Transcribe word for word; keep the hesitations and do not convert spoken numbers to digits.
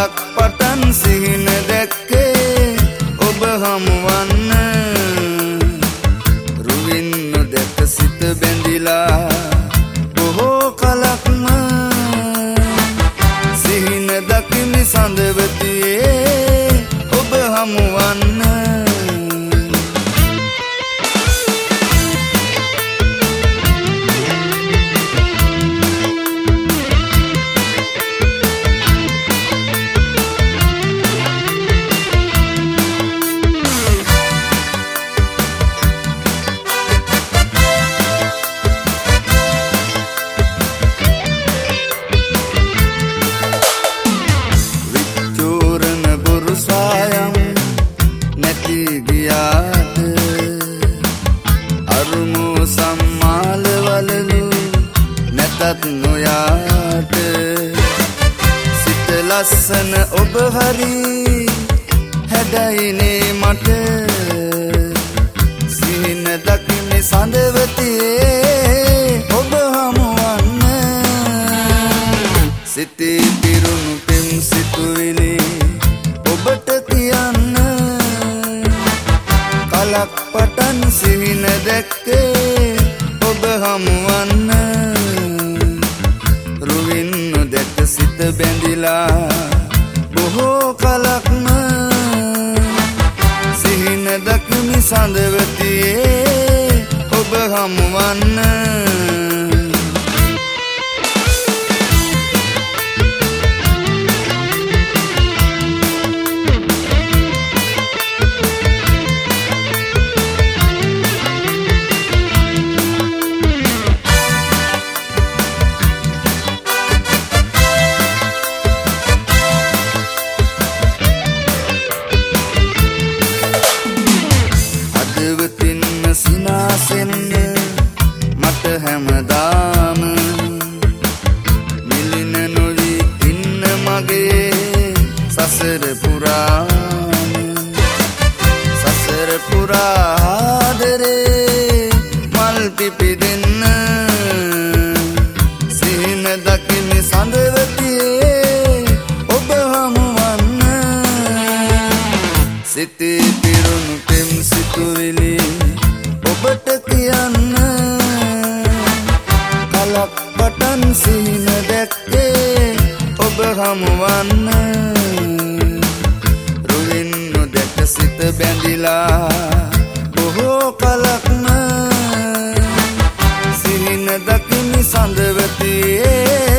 කලක් පටන් සිහින දැක්කේ ඔබ හමුවන්න රුවින් නොදැක සිත බැඳිලා බොහෝ කලක්ම සිහින දකිමි සඳවතියේ ඔබ හමුවන්න ගියාට අරුමු සම්මාල වලලු නැතත් නොයාට සිත ලස්සන ඔබ හරි හැඩයිනේ මට සිහින දකිමි සඳවතියේ ඔබ හමුවන්න සිතේ පිරුණු පෙම් සිතුවිලි ඔබට කියන්න කලක් පටන් සිහින දැක්කේ ඔබ හමුවන්න රුවින් නොදැක සිත බැඳිලා බොහෝ කලක්ම සිහින දකිමි සඳවතියේ ඔබ හමුවන්න සිනාසෙන්න මට හැමදාම මිලින නොවී ඉන්න මගේ සසර පුරාම සසර පුරා ආදරේ මල් පිපිදෙන්න සිහින දකිමි සඳවතියේ ඔබ හමුවන්න සිතේ පිරුණු පෙම් සිතුවිලි ඔබට කියන්න කලක් පටන් සිහින දැක්කේ ඔබ හමුවන්න රුවින් නොදැක සිත බැඳිලා බොහෝ කලක්ම සිහින දකිමි සඳවතියේ